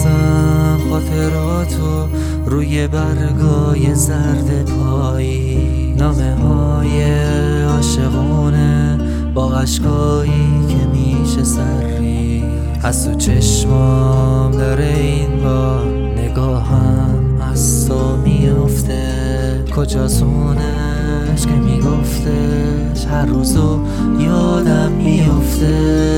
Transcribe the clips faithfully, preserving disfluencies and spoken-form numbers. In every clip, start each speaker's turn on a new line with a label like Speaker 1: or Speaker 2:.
Speaker 1: نویسم خاطراتو روی برگای زرد پایی، نامه های عاشقونه با عشقایی که میشه سری. از تو چشمام داره این بار نگاهم از تو میفته، کجاست اونش که میگفتش هر روزو یادم میفته.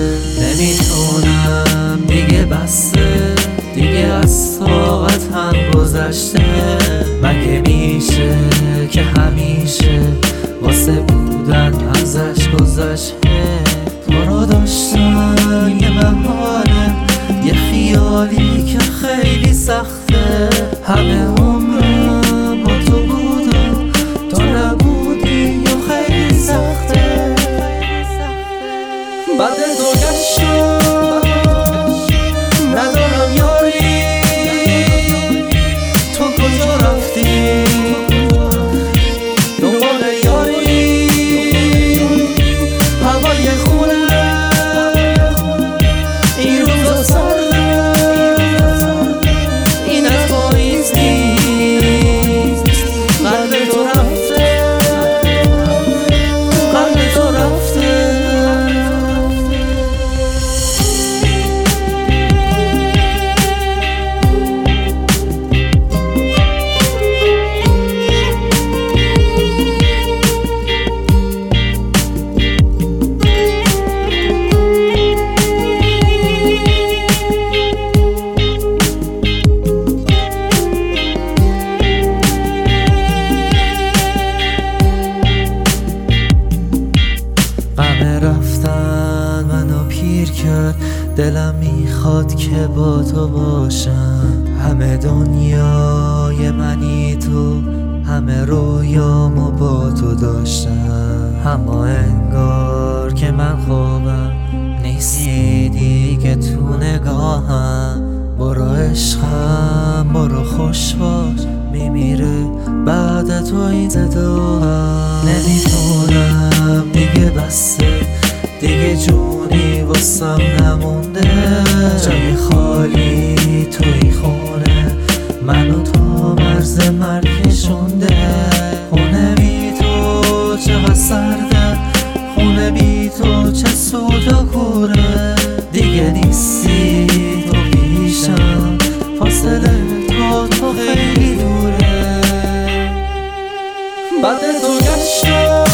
Speaker 1: نمیتونم دیگه بسته، دیگه از طاقت هم گذشته. مگه میشه که همیشه واسه بودن ازش گذشته؟ تو رو داشتم یه بهانه، یه خیالی که خیلی سخته. همه عمرم با تو بودم، تو نبودی یا خیلی سخته. بعد تو گشتم ندارم یاری، تو کجا رفتی دنبال یاری؟ هوای خونه این روزا سرده، این از پاییز نیست. قلب تو رفته، قلب تو رفته. غم رفتن منو پیر کرد، دلم میخواد که با تو باشم. همه دنیای منی تو، همه رویامو با تو داشتم. اما انگار که من خوابم نیستی دیگه تو نگاهم. برو عشقم برو خوش باش، میمیره بعد تو این صدا. نمیتونم دیگه بسته، دیگه جونی واسم نمونده. جای خالی توی خونه منو تا مرز مرگ کشونده. خونه بی تو چقدر سرده، خونه بی تو چه سود و کوره. دیگه نیستی تو پیشم، فاصله تو تو خیلی دوره. بعد تو گشتم